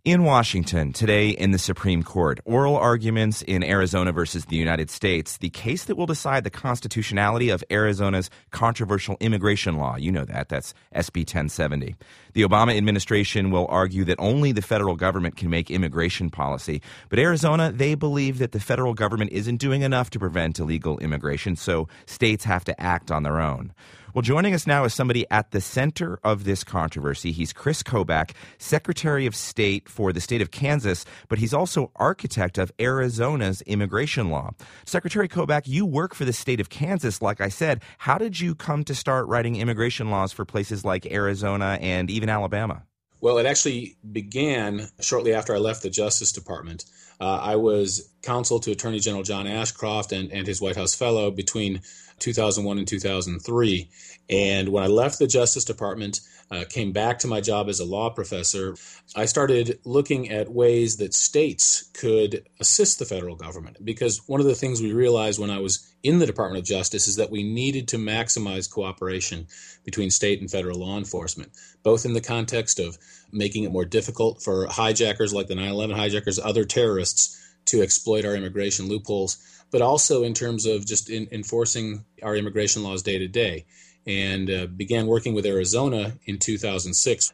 In Washington, today in the Supreme Court, oral arguments in Arizona versus the United States, the case that will decide the constitutionality of Arizona's controversial immigration law. You know that. That's SB 1070. The Obama administration will argue that only the federal government can make immigration policy. But Arizona, they believe that the federal government isn't doing enough to prevent illegal immigration, so states have to act on their own. Well, joining us now is somebody at the center of this controversy. He's Chris Kobach, Secretary of State for the state of Kansas, but he's also architect of Arizona's immigration law. Secretary Kobach, you work for the state of Kansas, like I said. How did you come to start writing immigration laws for places like Arizona and even Alabama? Well, it actually began shortly after I left the Justice Department. I was counsel to Attorney General John Ashcroft and his White House fellow between 2001 and 2003. And when I left the Justice Department, came back to my job as a law professor, I started looking at ways that states could assist the federal government. Because one of the things we realized when I was in the Department of Justice is that we needed to maximize cooperation between state and federal law enforcement, both in the context of making it more difficult for hijackers like the 9/11 hijackers, other terrorists, to exploit our immigration loopholes, but also in terms of just enforcing our immigration laws day to day. And began working with Arizona in 2006.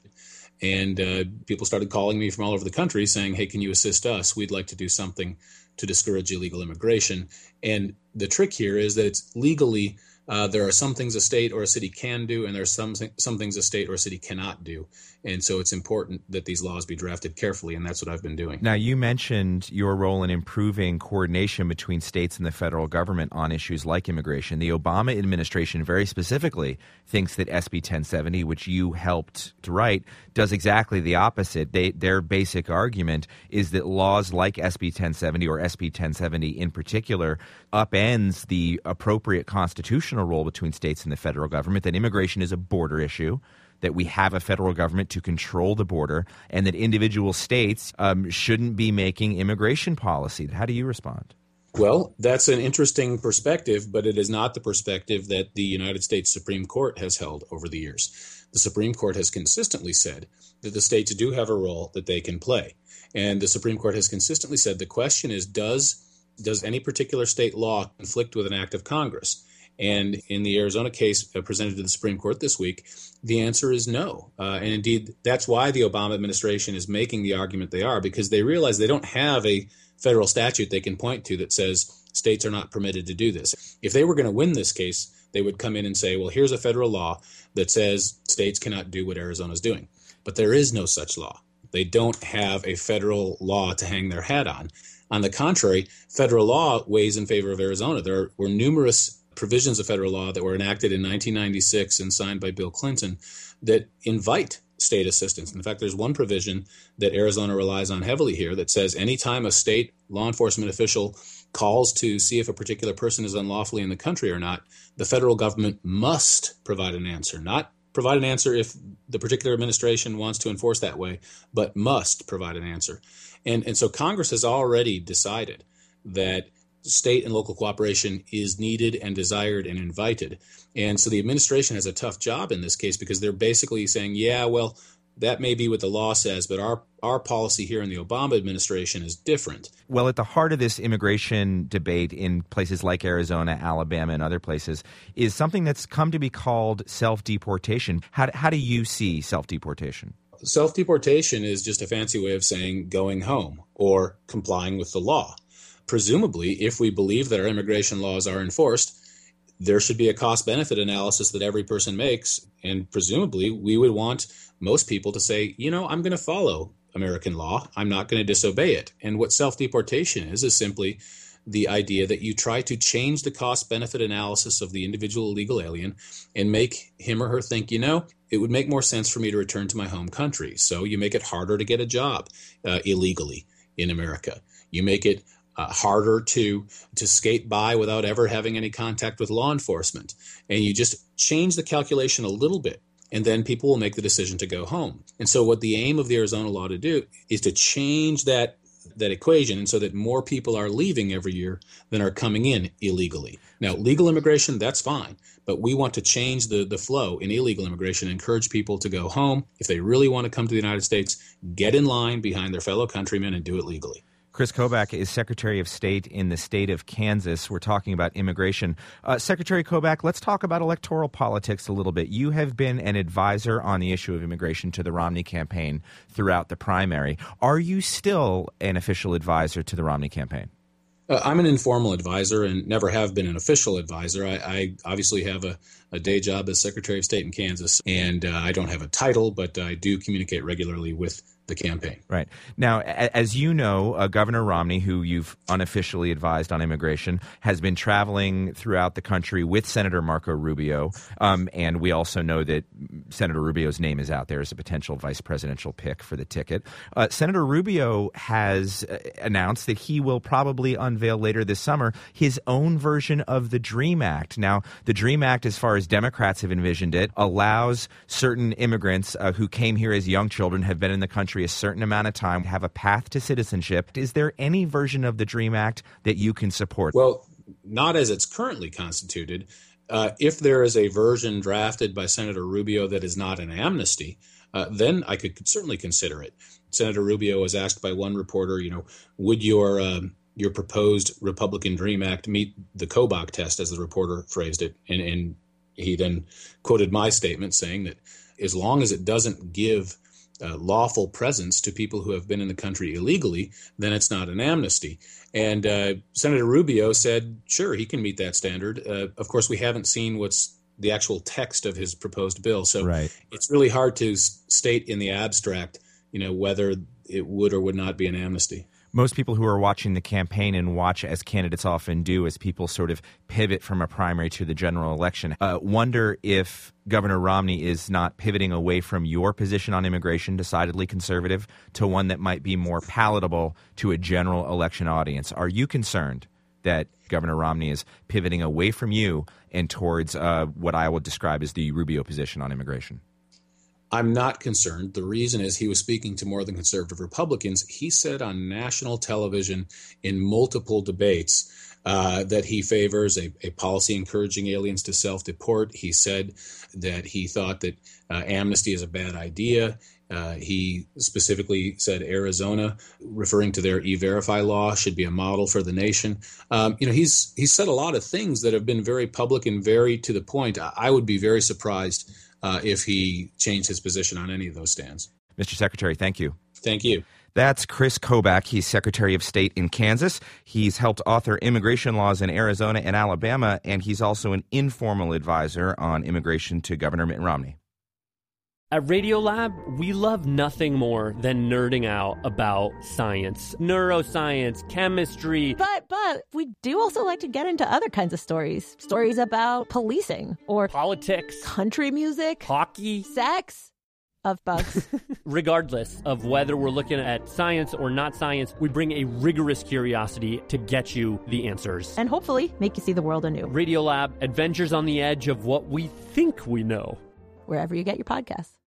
And people started calling me from all over the country saying, hey, can you assist us? We'd like to do something to discourage illegal immigration. And the trick here is that it's legally, there are some things a state or a city can do, and there are some things a state or a city cannot do. And so it's important that these laws be drafted carefully, and that's what I've been doing. Now, you mentioned your role in improving coordination between states and the federal government on issues like immigration. The Obama administration very specifically thinks that SB 1070, which you helped to write, does exactly the opposite. Their basic argument is that laws like SB 1070 or SB 1070 in particular upends the appropriate constitutional role between states and the federal government, that immigration is a border issue, that we have a federal government to control the border, and that individual states shouldn't be making immigration policy. How do you respond? Well, that's an interesting perspective, but it is not the perspective that the United States Supreme Court has held over the years. The Supreme Court has consistently said that the states do have a role that they can play. And the Supreme Court has consistently said the question is, does any particular state law conflict with an act of Congress? And in the Arizona case presented to the Supreme Court this week, the answer is no. And indeed, that's why the Obama administration is making the argument they are, because they realize they don't have a federal statute they can point to that says states are not permitted to do this. If they were going to win this case, they would come in and say, well, here's a federal law that says states cannot do what Arizona's doing. But there is no such law. They don't have a federal law to hang their hat on. On the contrary, federal law weighs in favor of Arizona. There were numerous provisions of federal law that were enacted in 1996 and signed by Bill Clinton that invite state assistance. In fact, there's one provision that Arizona relies on heavily here that says anytime a state law enforcement official calls to see if a particular person is unlawfully in the country or not, the federal government must provide an answer. Not provide an answer if the particular administration wants to enforce that way, but must provide an answer. And so Congress has already decided that state and local cooperation is needed and desired and invited. And so the administration has a tough job in this case because they're basically saying, yeah, well, that may be what the law says, but our policy here in the Obama administration is different. Well, at the heart of this immigration debate in places like Arizona, Alabama, and other places is something that's come to be called self-deportation. How do you see self-deportation? Self-deportation is just a fancy way of saying going home or complying with the law. Presumably, if we believe that our immigration laws are enforced, there should be a cost-benefit analysis that every person makes, and presumably we would want most people to say, I'm going to follow American law. I'm not going to disobey it. And what self-deportation is simply the idea that you try to change the cost-benefit analysis of the individual illegal alien and make him or her think, it would make more sense for me to return to my home country. So you make it harder to get a job illegally in America. You make it harder to skate by without ever having any contact with law enforcement. And you just change the calculation a little bit, and then people will make the decision to go home. And so what the aim of the Arizona law to do is to change that that equation, and so that more people are leaving every year than are coming in illegally. Now, legal immigration, that's fine, but we want to change the flow in illegal immigration, encourage people to go home. If they really want to come to the United States, get in line behind their fellow countrymen and do it legally. Chris Kobach is Secretary of State in the state of Kansas. We're talking about immigration. Secretary Kobach, let's talk about electoral politics a little bit. You have been an advisor on the issue of immigration to the Romney campaign throughout the primary. Are you still an official advisor to the Romney campaign? I'm an informal advisor and never have been an official advisor. I obviously have a day job as Secretary of State in Kansas, and I don't have a title, but I do communicate regularly with the campaign. Right. Now, as you know, Governor Romney, who you've unofficially advised on immigration, has been traveling throughout the country with Senator Marco Rubio. And we also know that Senator Rubio's name is out there as a potential vice presidential pick for the ticket. Senator Rubio has announced that he will probably unveil later this summer his own version of the DREAM Act. Now, the DREAM Act, as far as Democrats have envisioned it, allows certain immigrants who came here as young children, have been in the country a certain amount of time, have a path to citizenship. Is there any version of the DREAM Act that you can support? Well, not as it's currently constituted. If there is a version drafted by Senator Rubio that is not an amnesty, then I could certainly consider it. Senator Rubio was asked by one reporter, would your proposed Republican DREAM Act meet the Kobach test, as the reporter phrased it? And he then quoted my statement saying that as long as it doesn't give lawful presence to people who have been in the country illegally, then it's not an amnesty. And Senator Rubio said, sure, he can meet that standard. Of course, we haven't seen what's the actual text of his proposed bill. So It's really hard to state in the abstract, whether it would or would not be an amnesty. Most people who are watching the campaign and watch, as candidates often do, as people sort of pivot from a primary to the general election, wonder if Governor Romney is not pivoting away from your position on immigration, decidedly conservative, to one that might be more palatable to a general election audience. Are you concerned that Governor Romney is pivoting away from you and towards what I would describe as the Rubio position on immigration? I'm not concerned. The reason is he was speaking to more than conservative Republicans. He said on national television in multiple debates that he favors a policy encouraging aliens to self-deport. He said that he thought that amnesty is a bad idea. He specifically said Arizona, referring to their E-Verify law, should be a model for the nation. He's said a lot of things that have been very public and very to the point. I would be very surprised if he changed his position on any of those stands. Mr. Secretary, thank you. Thank you. That's Chris Kobach. He's Secretary of State in Kansas. He's helped author immigration laws in Arizona and Alabama, and he's also an informal advisor on immigration to Governor Mitt Romney. At Radiolab, we love nothing more than nerding out about science, neuroscience, chemistry. But we do also like to get into other kinds of stories. Stories about policing or politics, country music, hockey, sex, of bugs. Regardless of whether we're looking at science or not science, we bring a rigorous curiosity to get you the answers. And hopefully make you see the world anew. Radiolab, adventures on the edge of what we think we know. Wherever you get your podcasts.